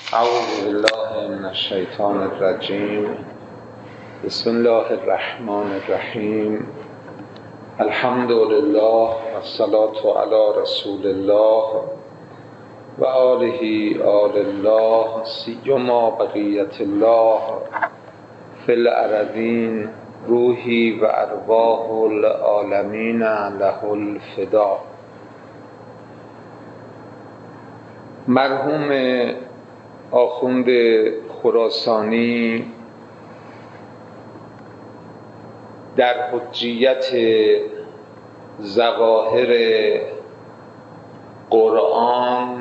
اعوذ بالله من الشیطان الرجیم. بسم الله الرحمن الرحیم. الحمد لله والصلاة علی رسول الله و آله آل الله سیما بقیت الله فی الارضین روحی و ارواح العالمین له الفدا. مرحوم آخوند خراسانی در حجیت ظواهر قرآن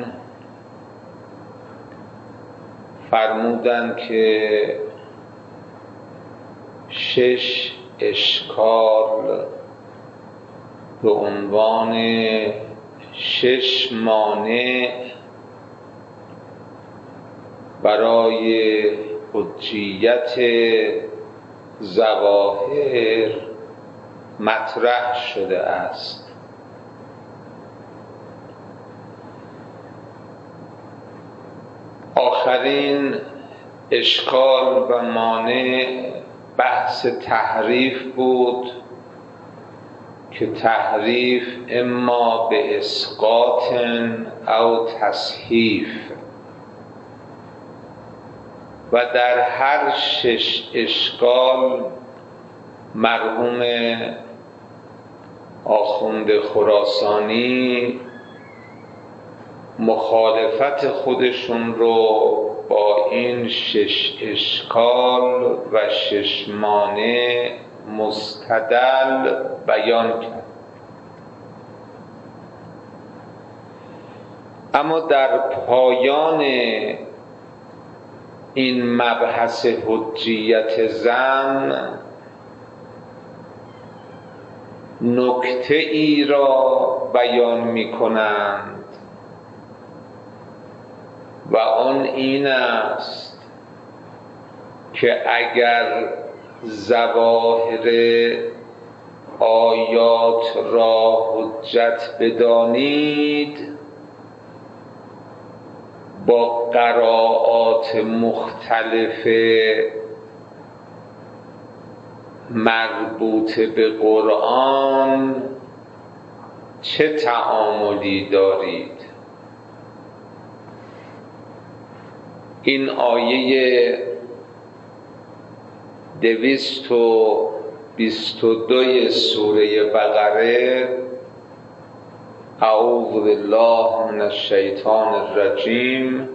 فرمودند که 6 اشکال به عنوان 6 مانع برای حجیت ظواهر مطرح شده است. آخرین اشکال و مانع بحث تحریف بود که تحریف اما به اسقاط او تصحیف، و در هر 6 اشکال مرحوم آخوند خراسانی مخالفت خودشون رو با این 6 اشکال و 6 مانع مستدل بیان کرد. اما در پایان این مبحث حجیت زن نکته ای را بیان می کنند و آن این است که اگر ظواهر آیات را حجت بدانید، با قرائات مختلف مربوط به قرآن چه تعاملی دارید؟ این آیه 222 سوره بقره، اعوذ بالله من الشیطان الرجیم،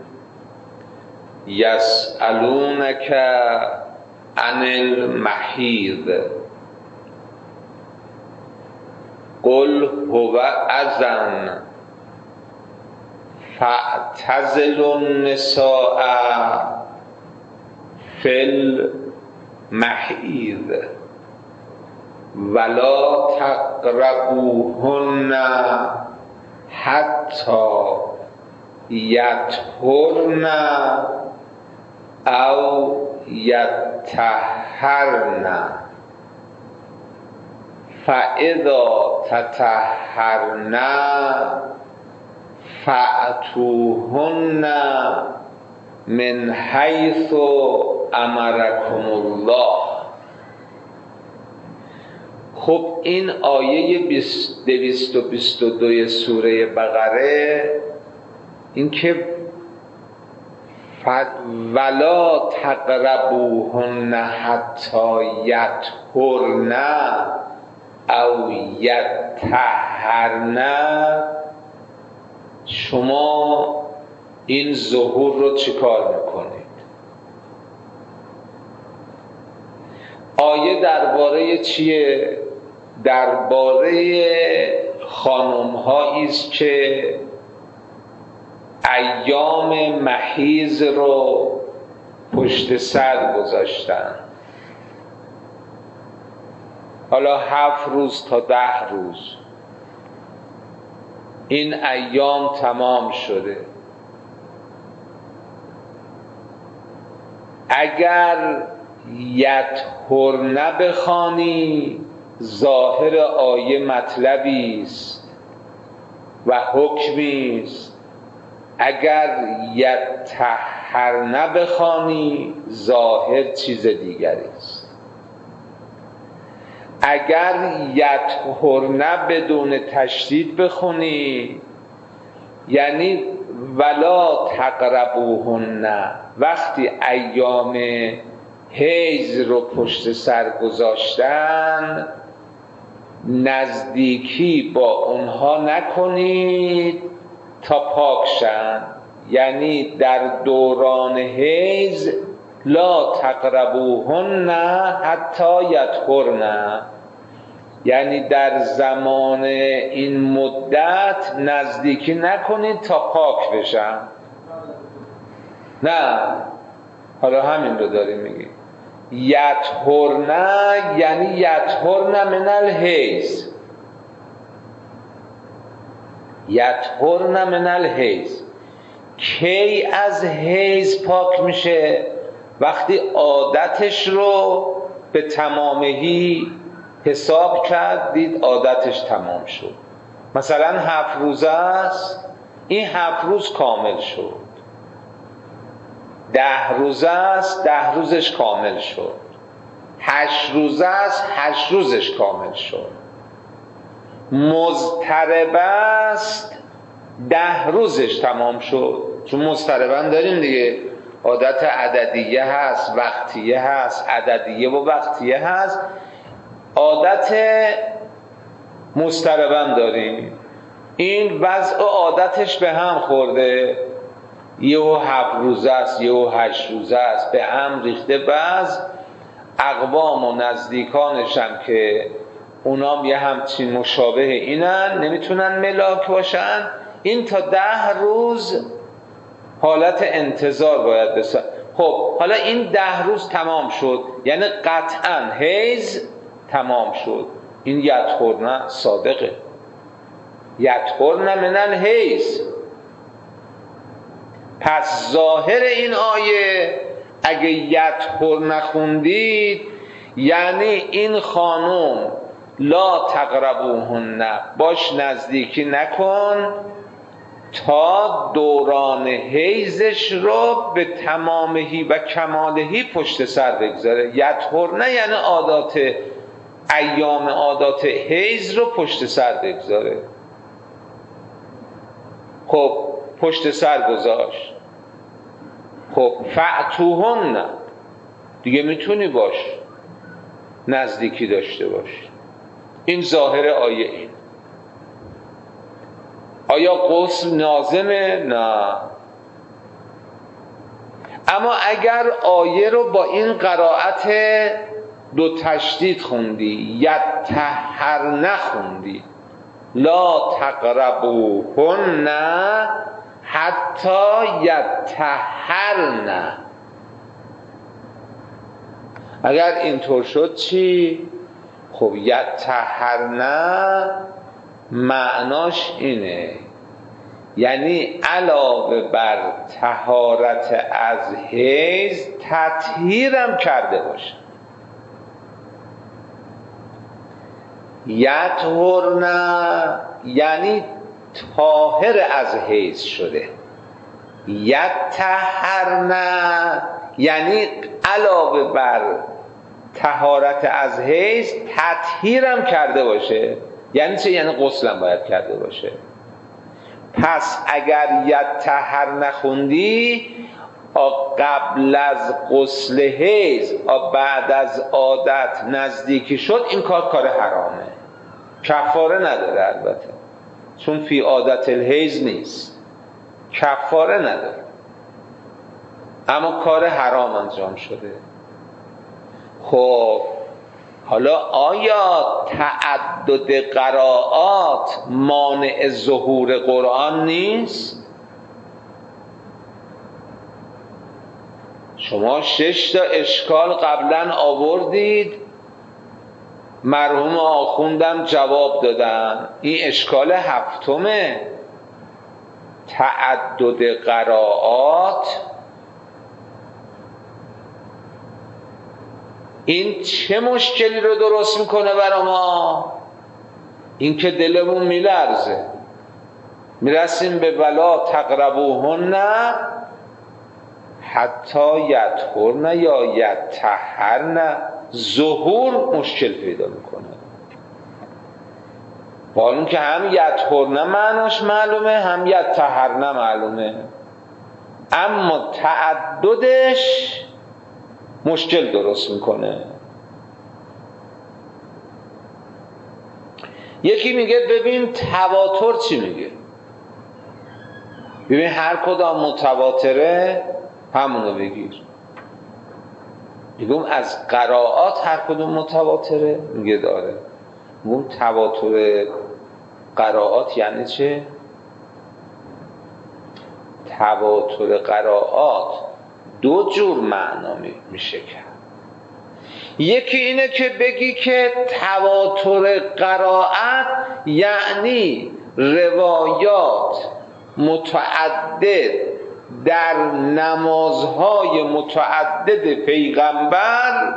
یسألونک عن المحیض قل هو اذی فاعتزلوا النساء فی المحیض ولا تقربوهن حتی یطهرن او یطهرن فاذا تطهرن فأتوهن من حیث امرکم الله. خب این آیه 222 سوره بقره این که ولا تقربوهن حتی یطهرن او یطهرن، شما این ظهور رو چیکار میکنید؟ آیه درباره چیه؟ درباره خانم‌هایی است که ایام محیض رو پشت سر گذاشتن، حالا 7 روز تا 10 روز این ایام تمام شده. اگر یطهرن بخوانی ظاهر آیه مطلبی است و حکمی است. اگر یتطهرن بخوانی ظاهر چیز دیگری است. اگر یطهرن بدون تشدید بخونی یعنی ولا تقربوهن، وقتی ایام حیض رو پشت سر گذاشتن نزدیکی با اونها نکنید تا پاک شن. یعنی در دوران حیض لا تقربوهن حتی یطهرن، یعنی در زمان این مدت نزدیکی نکنید تا پاک بشن. نه، حالا همین رو داریم میگیم. یطهرن یعنی یطهرن من الحیض، یطهرن من الحیض. کی از حیض پاک میشه؟ وقتی عادتش رو به تمامهی حساب کرد، دید عادتش تمام شد. مثلا 7 روزه است، این 7 روز کامل شد. 10 روزه است، 10 روزش کامل شد. 8 روزه است، 8 روزش کامل شد. مضطرب است، 10 روزش تمام شد. چون مضطربا داریم دیگه، عادت عددیه هست، وقتیه هست، عددیه و وقتیه هست. عادت مضطربا داریم، این وضع عادتش به هم خورده، یهو 7 روزه است، یهو 8 روزه است، به هم ریخته. بعض اقوام و نزدیکانش هم که اونام یه همچین مشابه اینن، نمیتونن ملاک باشن، این تا 10 روز حالت انتظار باید بسن. خب حالا این 10 روز تمام شد، یعنی قطعا حیض تمام شد. این یطهرن صادقه، یطهرن من الحیض. پس ظاهر این آیه اگه یطهرن خوندید یعنی این خانم لا تقربوهن، باش نزدیکی نکن تا دوران حیضش رو به تمامهی و کمالهی پشت سر بگذاره. یطهرن یعنی عادات حیض رو پشت سر بگذاره. خب پشت سر گذاشت، خب فأتوهن دیگه میتونی باش نزدیکی داشته باش. این ظاهر آیه. این آیا غسل لازمه؟ نه. اما اگر آیه رو با این قرائت 2 تشدید خوندی، یطهرن خوندی، لا تقربوهن حتی یطهرن، اگر اینطور شد چی؟ خب یطهرن معناش اینه، یعنی علاوه بر طهارت از حیض تطهیرم کرده باشه. یطهرن یعنی طاهر از حیض شده. یطهرن یعنی علاوه بر طهارت از حیض تطهیرم کرده باشه. یعنی چه؟ یعنی غسلم باید کرده باشه. پس اگر یطهرن خوندی قبل از غسل حیض بعد از عادت نزدیکی شد، این کار حرامه. کفاره نداره البته، چون فی عادت الحیض نیست، کفاره نداره، اما کار حرام انجام شده. خب حالا آیا تعدد قرائات مانع ظهور قرآن نیست؟ شما 6 تا اشکال قبلا آوردید، مرحوم آخوندم جواب دادن. این اشکال 7م، تعدد قرائات. این چه مشکلی رو درست میکنه برای ما؟ این که دلمون میلرزه، میرسیم به ولا تقربوهن حتی یطهرن یا یطهرن، ظهور مشکل پیدا میکنه. با اون که هم یطهرن معناش معلومه، هم یطهرن معلومه، اما تعددش مشکل درست میکنه. یکی میگه ببین تواتر چی میگه، ببین هر کدام متواتره همونو بگیر. میگم از قرائات هر کدوم متواتره؟ میگه داره. میگم تواتر قرائات یعنی چه؟ تواتر قرائات دو جور معنا میشه کرد. یکی اینه که بگی که تواتر قرائت یعنی روایات متعدد در نمازهای متعدد پیغمبر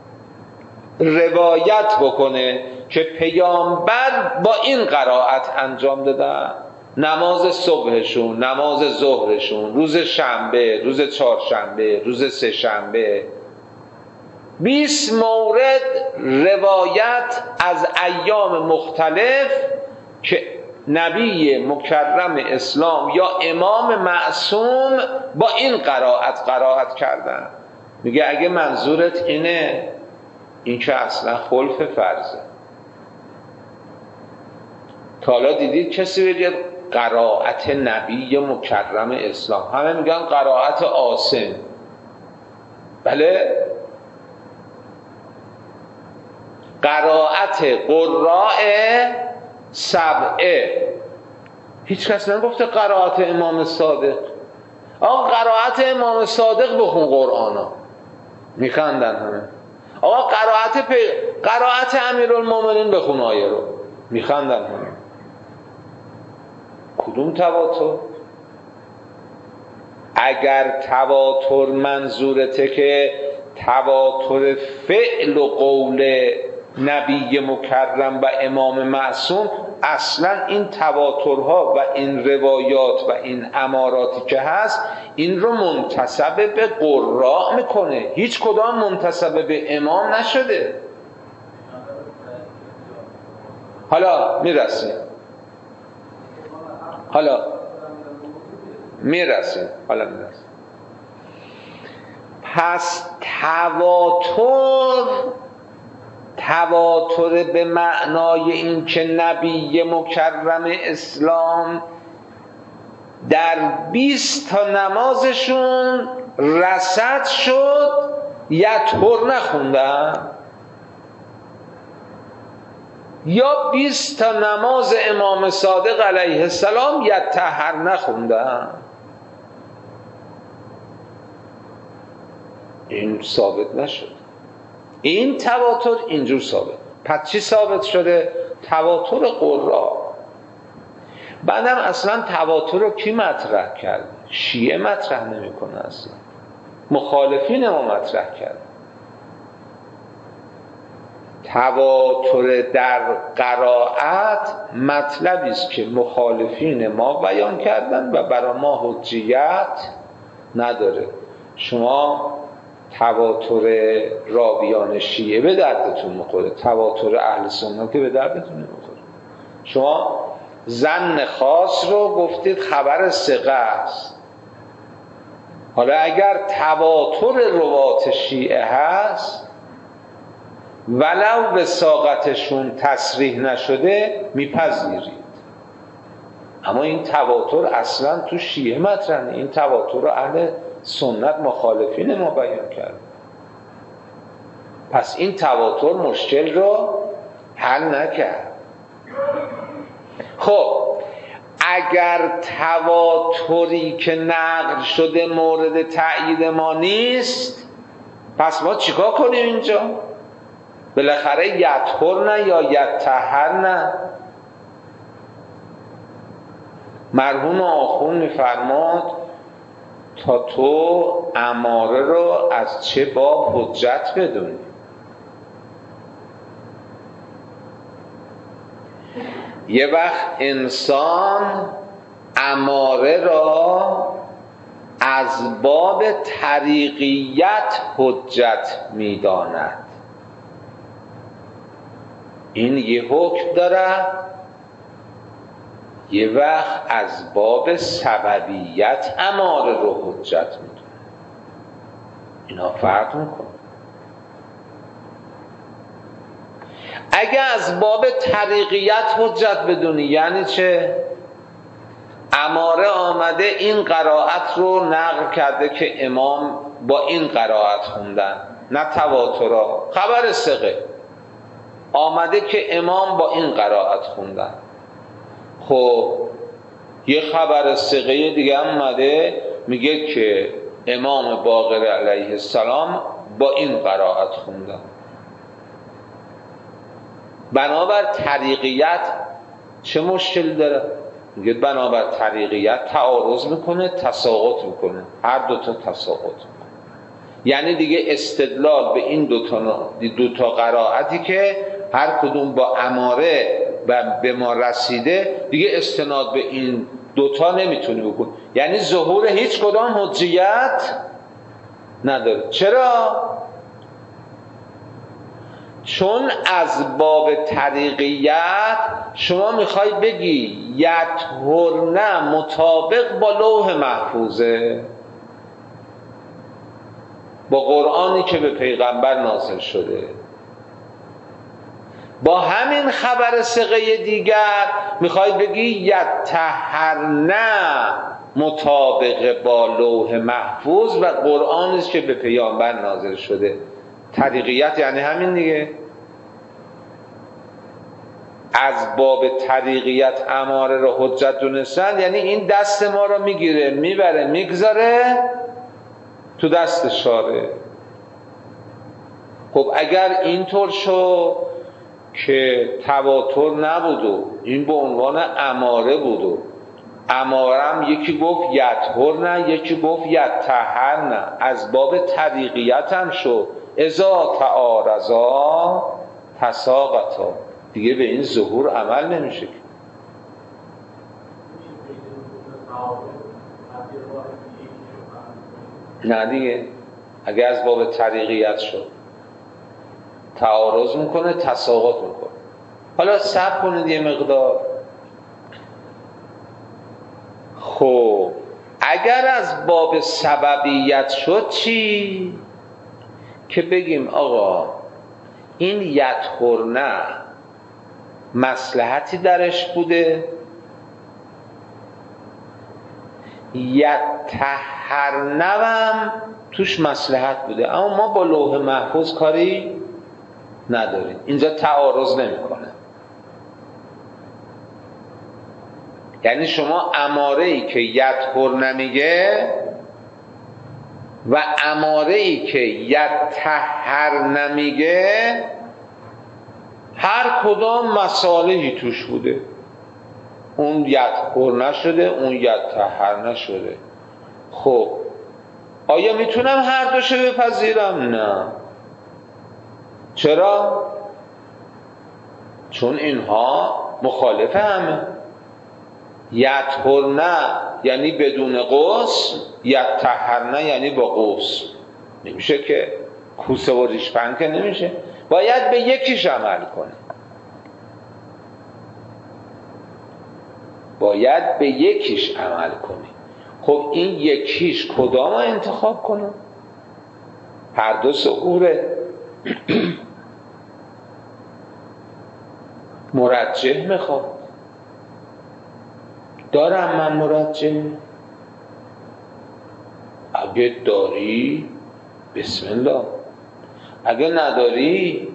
روایت بکنه که پیامبر با این قرائت انجام دادن. نماز صبحشون، نماز ظهرشون، روز شنبه، روز چهارشنبه، روز سه شنبه، 20 مورد روایت از ایام مختلف که نبی مکرم اسلام یا امام معصوم با این قرائت کردن. میگه اگه منظورت اینه، این که اصلا خلف فرضه. تا حالا دیدید کسی بگه قرائت نبی مکرم اسلام؟ همه میگن قرائت عاصم. بله، قرائت قراء سبعه. هیچ کس نگفته قرائت امام صادق. آقا قرائت امام صادق بخون قرآنا، میخندن همه. آقا قرائت امیرالمومنین بخون آیه رو، میخندن همه. کدوم تواتر؟ اگر تواتر منظورته که تواتر فعل و قول نبی مکرم و امام معصوم، اصلا این تواترها و این روایات و این اماراتی که هست این رو منتسب به قراء میکنه، هیچ کدام منتسب به امام نشده. حالا میرسیم. پس تواتر به معنای این که نبی مکرم اسلام در 20 تا نمازشون رصد شد یطهر نخوندن، یا 20 تا نماز امام صادق علیه السلام یطهر نخوندن. این ثابت نشد. این تواتر اینجور ثابت. پس چی ثابت شده؟ تواتر قراء. بعدم اصلا تواتر رو کی مطرح کرد؟ شیعه مطرح نمیکنه، اصلا مخالفین ما مطرح کرد. تواتر در قرائت مطلبی است که مخالفین ما بیان کردن و برای ما حجیت نداره. شما تواتر راویان شیعه به دردتون میخوره، تواتر اهل سنت که به دردتون نمیخوره. شما ظن خاص رو گفتید خبر ثقه است. حالا اگر تواتر روات شیعه هست ولو به ساقتشون تصریح نشده میپذیرید، اما این تواتر اصلا تو شیعه مطرح نیست. این تواتر رو اهل سنت مخالفین ما بیان کرد. پس این تواتر مشکل رو حل نکرد. خب اگر تواتری که نقل شده مورد تأیید ما نیست، پس ما چیکار کنیم اینجا؟ بالاخره یطهرن یا یطهرن. مرحوم آخوند میفرماد تا تو اماره رو از چه باب حجت بدونی. یه وقت انسان اماره را از باب طریقیت حجت می‌داند. این یه حکم داره، یه وقت از باب سببیت اماره رو حجت می‌دونه. اینا فرق می‌کنه. اگه از باب طریقیت حجت بدونی یعنی چه؟ اماره آمده این قرائت رو نقل کرده که امام با این قرائت خوندن، نه تواترا، خبر ثقه آمده که امام با این قرائت خوندن. خب یه خبر ثقه دیگه اومده میگه که امام باقر علیه السلام با این قرائت خوندن. بنابر طریقیت چه مشکلی داره؟ میگه بنابر طریقیت تعارض میکنه، تساقط میکنه، هر دوتا تساقط میکنه. یعنی دیگه استدلال به این دوتا قرائتی که هر کدوم با اماره و به ما رسیده، دیگه استناد به این دوتا نمیتونی بکن. یعنی ظهور هیچ کدام حجیت نداره. چرا؟ چون از باب طریقیت شما میخوای بگی یطهرن مطابق با لوح محفوظه، با قرآنی که به پیغمبر نازل شده. با همین خبر ثقه دیگر میخوای بگی یطهرن مطابق با لوح محفوظ و قرآنی که به پیغمبر نازل شده. طریقیت یعنی همین دیگه. از باب طریقیت اماره رو حجت دونستن یعنی این دست ما رو میگیره میبره میگذاره تو دست شاره. خب اگر اینطور شد که تواتر نبود و این به عنوان اماره بود و امارم یکی گفت یطهرن یکی گفت یطهرن، از باب طریقیت هم شد. اذا تعارضا تساقطا، دیگه به این ظهور عمل نمیشه. نه دیگه، اگه از باب طریقیت شد تعارض میکنه، تساقط میکنه. حالا صبر کنید یه مقدار. خب اگر از باب سببیت شد چی؟ که بگیم آقا این یطهرن مصلحتی درش بوده، یطهرن هم توش مصلحت بوده، اما ما با لوح محفوظ کاری نداریم. اینجا تعارض نمیکنه. یعنی شما اماره‌ای که یطهرن میگه و اماره‌ای که یطهرن میگه هر کدام مصالحی توش بوده. اون یطهرن شده، اون یطهرن شده. خب آیا میتونم هر دوشو بپذیرم؟ نه. چرا؟ چون اینها مخالف همه. یطهرن یعنی بدون غسل، یطهرن یعنی با غسل. نمیشه که کوسه و ریش پنکه نمیشه، باید به یکیش عمل کنه. باید به یکیش عمل کنی. خب این یکیش کدام رو انتخاب کنم؟ هر دو ظهوره. مرجح میخواد. دارم من مرجح؟ اگه داری بسم الله، اگه نداری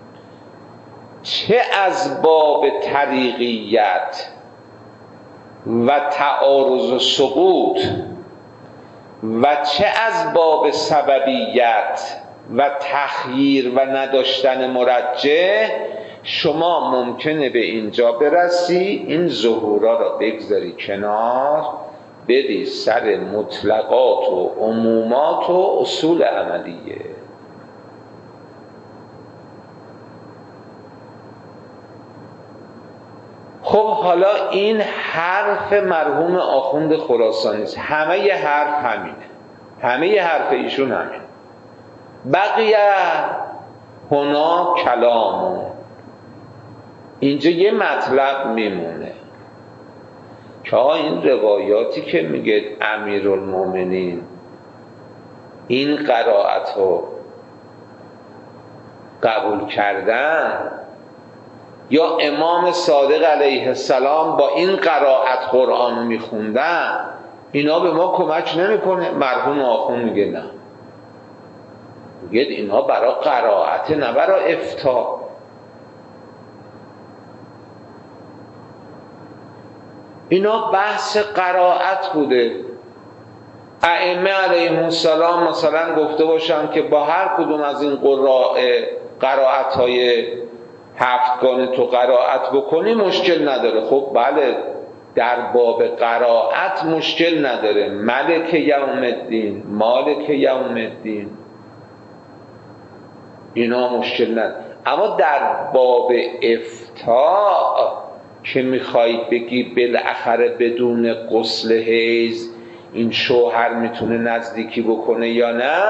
چه از باب طریقیت و تعارض و سقوط و چه از باب سببیت و تخییر و نداشتن مرجح شما ممکنه به اینجا برسی این ظهورا را بگذاری کنار، بدی سر مطلقات و عمومات و اصول عملیه. خب حالا این حرف مرحوم آخوند خراسانی است، همه ی حرف همینه. همه حرف ایشون همین. بقیه هنا کلامو، اینجا یه مطلب میمونه که این روایاتی که میگه امیرالمومنین این قرائت رو قبول کردن یا امام صادق علیه السلام با این قرائت قرآن میخوندن، اینا به ما کمک نمیکنه. مرحوم آخوند میگه نه، میگه اینا برای قرائت نه برای افتاء. اینا بحث قرائت بوده. ائمه علیهم السلام مثلا گفته باشن که با هر کدوم از این قرائت های هفتگانه تو قرائت بکنی مشکل نداره. خب بله، در باب قرائت مشکل نداره، ملک یوم الدین، مالک یوم الدین، اینا مشکل نداره. اما در باب افتاء که میخواید بگی بالاخره بدون غسل حیض این شوهر میتونه نزدیکی بکنه یا نه،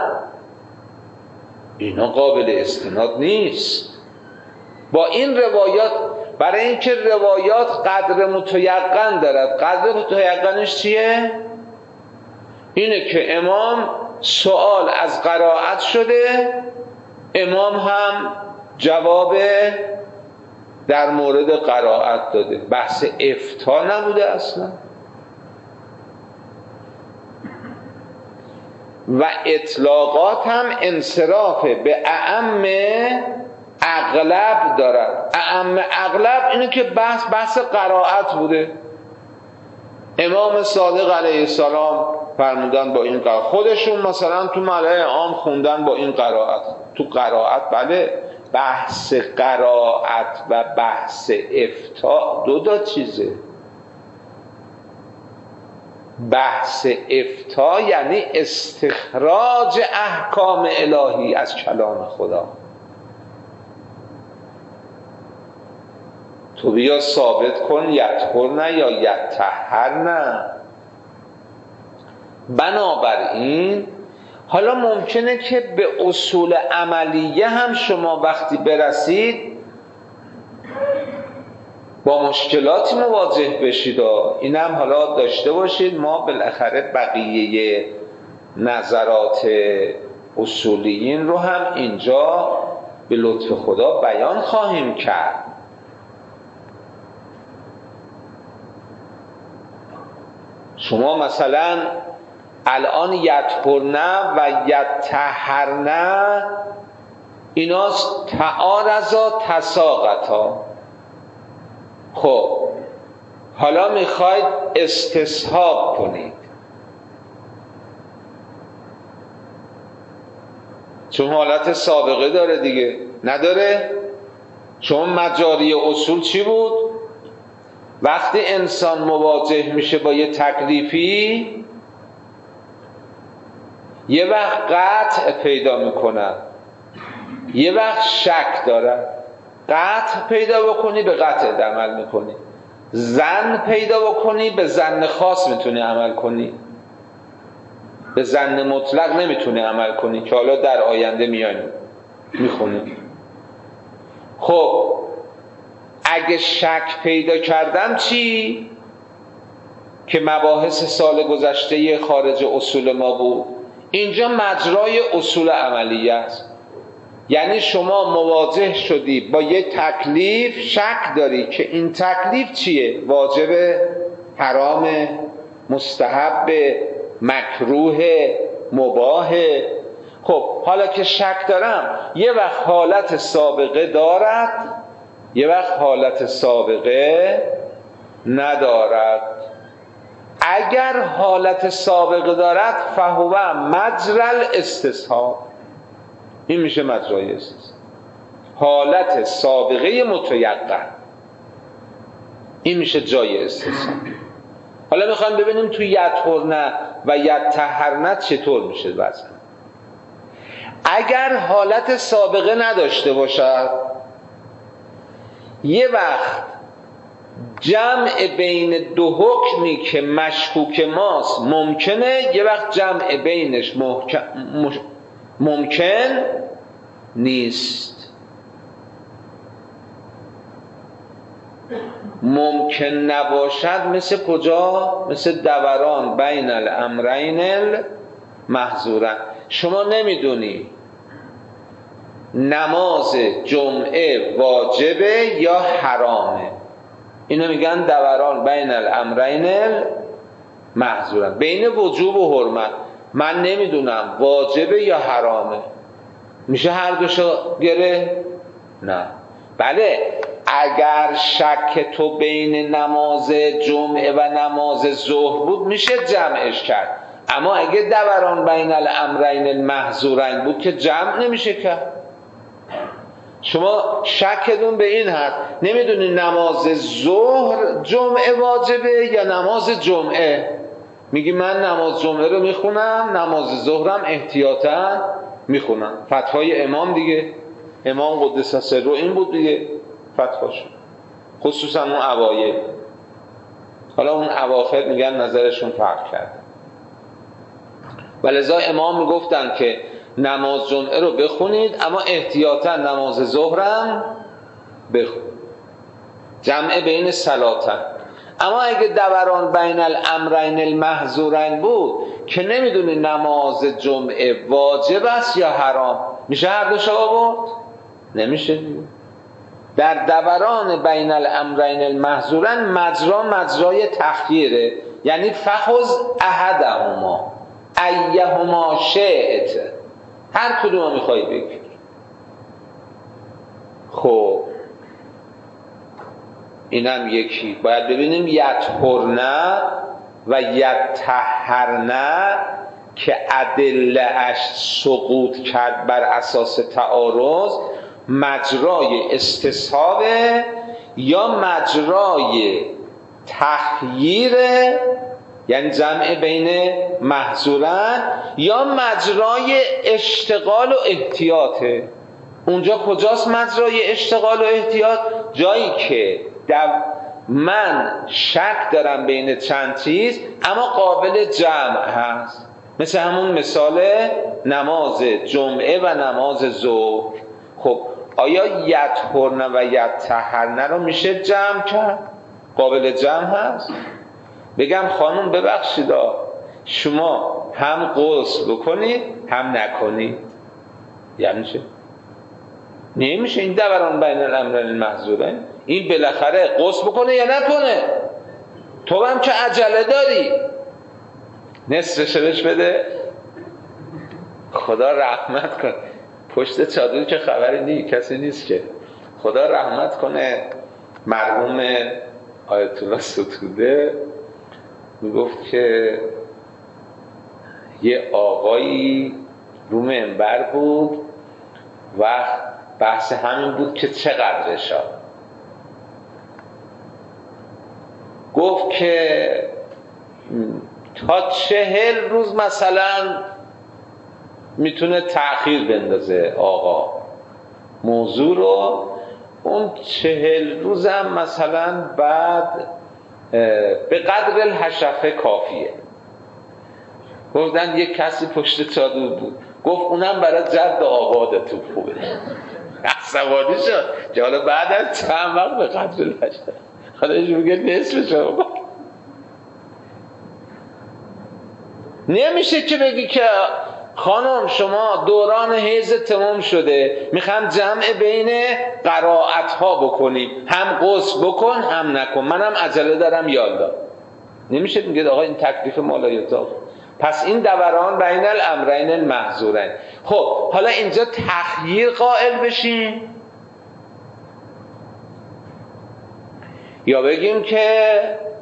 اینا قابل استناد نیست با این روایات. برای اینکه روایات قدر متیقن دارد. قدر متیقنش چیه؟ اینه که امام سوال از قرائت شده، امام هم جواب در مورد قرائت داده، بحث افتاء نبوده اصلا. و اطلاقات هم انصراف به اعم اغلب دارد. اعم اغلب اینه که بحث قرائت بوده. امام صادق علیه السلام فرمودن با این قرائت، خودشون مثلا تو ملأ عام خوندن با این قرائت. تو قرائت بله، بحث قرائت و بحث افتاء دو چیزه. بحث افتاء یعنی استخراج احکام الهی از کلام خدا. تو بیا ثابت کن یطهرن یا یطهرن. بنابراین حالا ممکنه که به اصول عملیه هم شما وقتی برسید با مشکلاتی مواجه بشید. اینم حالا داشته باشید، ما بالاخره بقیه نظرات اصولیین رو هم اینجا به لطف خدا بیان خواهیم کرد. شما مثلا الان یطهرن و یطهرن ایناست تعارضا تساقطا. خب حالا میخواید استصحاب کنید، چون حالت سابقه داره دیگه، نداره؟ چون مجاری اصول چی بود؟ وقتی انسان مواجه میشه با یه تکلیفی، یه وقت قطع پیدا میکنن، یه وقت شک دارن. قطع پیدا بکنی به قطع عمل میکنی، ظن پیدا بکنی به ظن خاص میتونی عمل کنی، به ظن مطلق نمیتونی عمل کنی که حالا در آینده میخونی. خب اگه شک پیدا کردم چی؟ که مباحث سال گذشته خارج اصول ما بود، اینجا مجرای اصول عملیه است. یعنی شما مواجه شدی با یه تکلیف، شک داری که این تکلیف چیه؟ واجب، حرام، مستحب، مکروه، مباح. خب حالا که شک دارم، یه وقت حالت سابقه دارد، یه وقت حالت سابقه ندارد. اگر حالت سابقه دارد فهو مجرل استصحاب، این میشه مجرای استصحاب، حالت سابقه متیقن، این میشه جای استصحاب. حالا میخوایم ببینیم تو یطهرن و یطهرن چطور میشه وضع. اگر حالت سابقه نداشته باشد، یه وقت جمع بین دو حکمی که مشکوک ماست ممکنه، یه وقت جمع بینش ممکن نیست. ممکن نباشد مثل کجا؟ مثل دوران بین الامرین المحظورین. شما نمیدونی نماز جمعه واجبه یا حرامه، اینو میگن دوران بین الامرین المحظورین، بین وجوب و حرمت. من نمیدونم واجبه یا حرامه، میشه هر دوشو گره؟ نه. بله اگر شک تو بین نماز جمعه و نماز ظهر بود میشه جمعش کرد، اما اگه دوران بین الامرین المحظورین بود که جمع نمیشه کرد. شما شکتون به این هست نمیدونی نماز ظهر جمعه واجبه یا نماز جمعه، میگی من نماز جمعه رو میخونم، نماز ظهرم احتیاطاً میخونم. فتوای امام دیگه، امام قدس سره این بود دیگه فتواش، خصوصا اون اوایل. حالا اون اواخر میگن نظرشون فرق کرد، ولذا امام میگفتن که نماز جمعه رو بخونید اما احتیاطاً نماز ظهرم بخونید، جمع بین صلاتن. اما اگه دوران بین الامرین المحظورین بود که نمیدونی نماز جمعه واجب است یا حرام، میشه هر دوش آورد؟ نمیشه دیگه. در دوران بین الامرین المحظورین مجرای تخییره، یعنی فخذ احدهما ایهما شئت، هر کدوم میخوای بگیر. خب اینم یکی. باید ببینیم یطهرن و یطهرن که ادله اش سقوط کرد بر اساس تعارض، مجرای استصحاب یا مجرای تخییر، یعنی جمع بین محظورن، یا مجرای اشتغال و احتیاطه. اونجا کجاست مجرای اشتغال و احتیاط؟ جایی که من شک دارم بین چند چیز اما قابل جمع هست، مثل همون مثال نماز جمعه و نماز ظهر. خب آیا یطهرن و یطهرن رو میشه جمع کرد؟ قابل جمع هست؟ بگم خانم ببخشید شما هم غسل بکنید هم نکنید، یعنی چه؟ نمیشه. این دوران بین الامرین المحظورین، این بالاخره غسل بکنه یا نکنه. تو هم که عجله داری نصفش بهش بده. خدا رحمت کنه، پشت چادر که خبری نی کسی نیست که. خدا رحمت کنه مرحوم آیت الله ستوده میگفت که یه آقایی رو منبر بود و بحث همین بود که چقدرشا. گفت که تا 40 روز مثلا میتونه تأخیر بندازه آقا موضوع رو، اون 40 روزم مثلا بعد به قدر الحشفه کافیه. گفتن یک کسی پشت چادر بود گفت اونم برای جد آبادتون خوبه. عصبانی شد که حالا بعد از چند وقت به قدر الحشفه، خودش میگه نصفش آقا. نمیشه که بگی که خانم شما دوران حیض تمام شده میخوام جمع بین قرائت ها بکنیم، هم غسل بکن هم نکن، منم عجله دارم یالله. نمیشه. میگه آقا این تکلیف مالایتا. پس این دوران بین الامرین المحظورین. خب حالا اینجا تخییر قائل بشیم یا بگیم که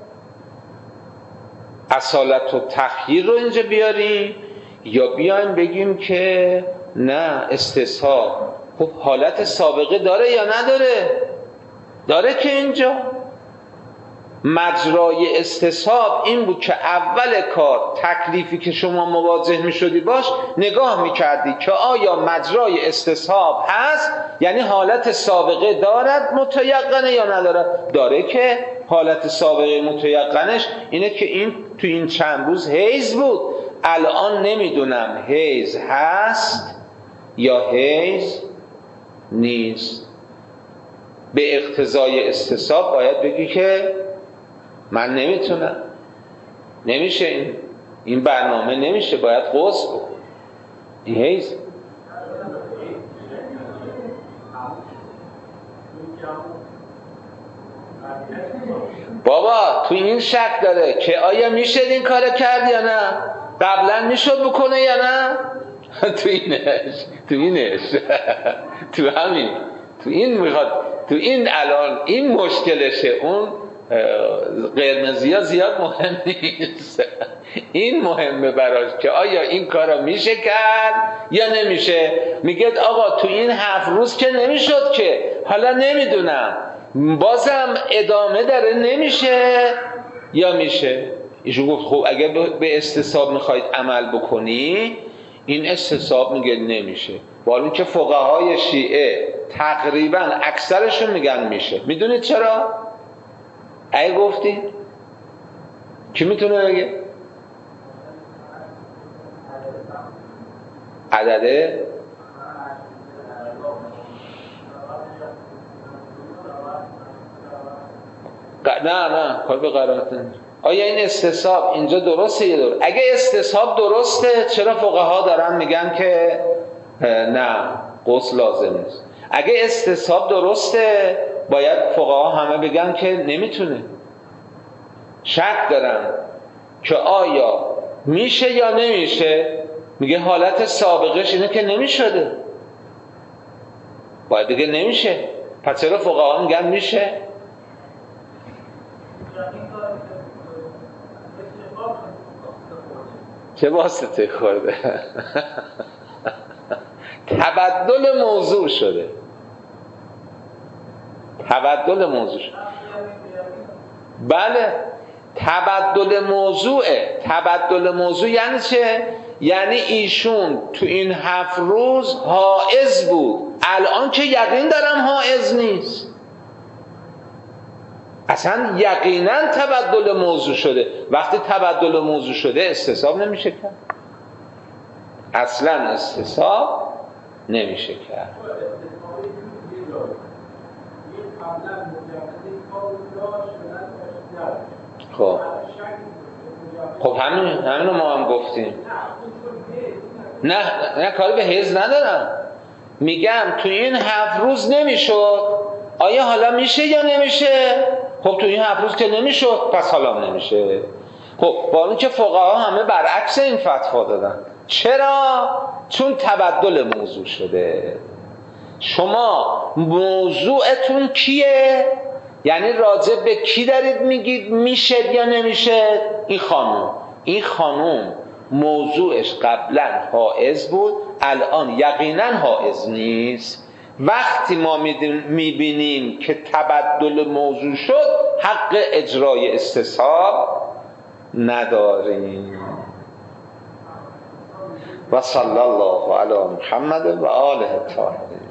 اصالت و تخییر رو اینجا بیاریم، یا بیایم بگیم که نه استصحاب. خب حالت سابقه داره یا نداره؟ داره که اینجا مجرای استصحاب این بود که اول کار تکلیفی که شما مواجه می شدی باش نگاه می کردی که آیا مجرای استصحاب هست، یعنی حالت سابقه دارد متیقنه یا نداره. داره که حالت سابقه متیقنش اینه که این تو این چند روز حیض بود، الان نمیدونم حیض هست یا حیض نیست. به اقتضای استصحاب باید بگی که من نمیتونم، نمیشه، این برنامه نمیشه، باید غسل بکنم، این حیض. بابا تو این شک داره که آیا میشه این کار کرد یا نه، قبلا میشد بکنه یا نه. تو اینش تو همین، تو این میخواد، تو این الان این مشکلشه، اون قرمزی ها زیاد مهم نیست. این مهمه براش که آیا این کارا میشه کرد یا نمیشه. میگه آقا تو این 7 روز که نمیشد که، حالا نمیدونم بازم ادامه داره، نمیشه یا میشه. ایشون گفت خب اگر به استصحاب میخواید عمل بکنی، این استصحاب میگه نمیشه. ولی که فقهای شیعه تقریبا اکثرشون میگن میشه. میدونید چرا؟ اگه گفتید کی میتونه بگه؟ عدده؟ نه کار به قرارت نه. آیا این استصحاب اینجا درسته یا درست؟ اگه استصحاب درسته چرا فقها دارن میگن که نه غسل لازم نیست؟ اگه استصحاب درسته باید فقها همه بگن که نمیتونه. شک دارن که آیا میشه یا نمیشه، میگه حالت سابقش اینه که نمیشده، باید بگه نمیشه. پس چرا فقها میگن میشه؟ چه واسطه خورده؟ تبدل موضوع شده. تبدل موضوع شده. بله تبدل موضوعه. تبدل موضوع یعنی چه؟ یعنی ایشون تو این 7 روز حائض بود، الان که یقین دارم حائض نیست. اصلا یقینا تبدل موضوع شده. وقتی تبدل موضوع شده استصحاب نمیشه کرد، اصلا استصحاب نمیشه کرد. خب همینو ما هم گفتیم. نه کاری به حیض ندارم، میگم تو این 7 روز نمیشد، آیا حالا میشه یا نمیشه؟ خب تو این 7 روز که نمیشد پس حالا نمیشه. خب با اون که فقها همه برعکس این فتوا دادن. چرا؟ چون تبدل موضوع شده. شما موضوعتون کیه؟ یعنی راجع به کی دارید میگید میشه یا نمیشه؟ این خانوم موضوعش قبلا حائض بود، الان یقینا حائض نیست. وقتی ما میبینیم که تبدل موضوع شد، حق اجرای استصحاب نداریم. و صلی الله علی محمد و آله الطاهرین.